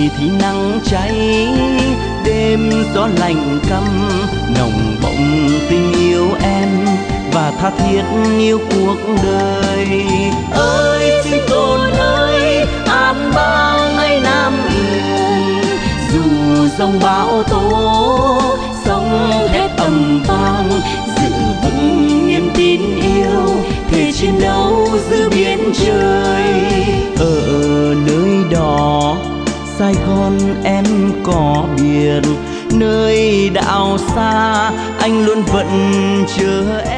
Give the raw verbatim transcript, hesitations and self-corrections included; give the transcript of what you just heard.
thì nắng cháy, đêm gió lạnh căm nồng bỗng tình yêu em và tha thiết yêu cuộc đời. Ơi sinh tồn ơi, an bao ngày Nam Yên, dù dòng bão tố sóng thét ầm vang, giữ vững niềm tin yêu thể chiến đấu giữa biển trời. Ở nơi đó Sài Gòn em có biển, nơi đảo xa anh luôn vẫn chờ em.